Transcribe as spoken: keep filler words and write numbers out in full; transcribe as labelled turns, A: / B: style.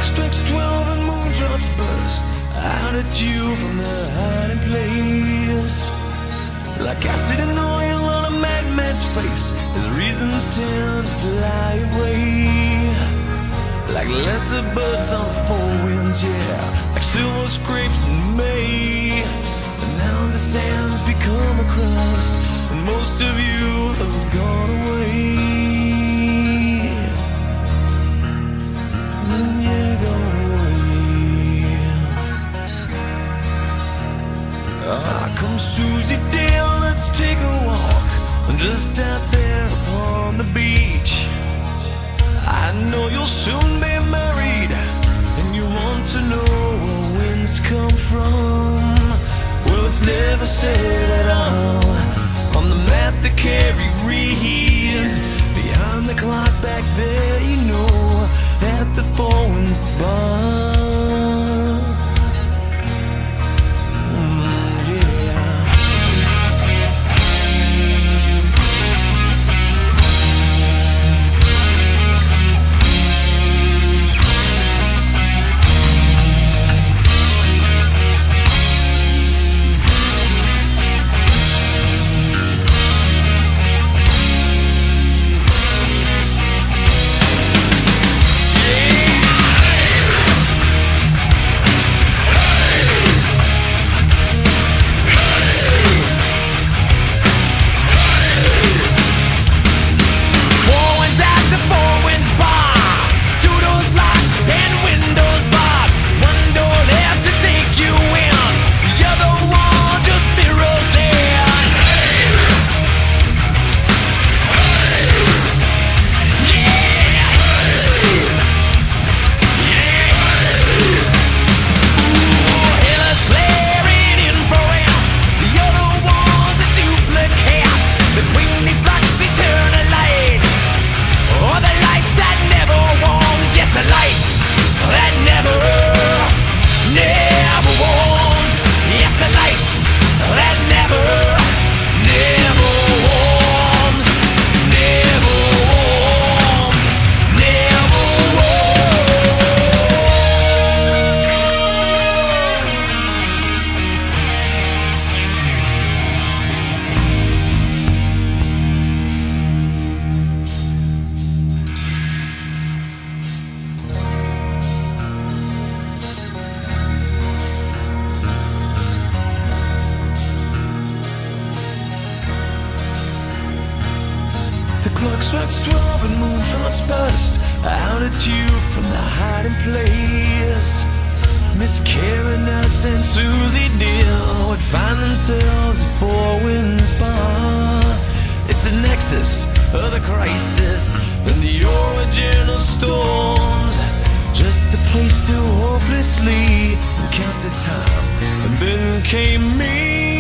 A: clock strikes twelve and moondrops burst out at you from their hiding place. Like acid and oil on a madman's face, his reasons tend to fly away. Like lesser birds on the four winds, yeah, like silver scrapes in May. And now the sand's become a crust, and most of you have gone away. Mm, yeah, gone away. Ah, come Susie Dale, let's take a walk, just out there upon the beach. I know you'll soon be married, and you want to know where winds come from. Well, it's never said at all on the map that Carrie reads. Behind the clock back there, you know that the four winds bar. The clock strikes twelve and moondrops burst out at you from the hiding place. Miss Karen Ness and Susie Deal would find themselves at Four Winds Bar. It's a nexus of the crisis and the origin of storms. Just a place to hopelessly encounter time. And then came me.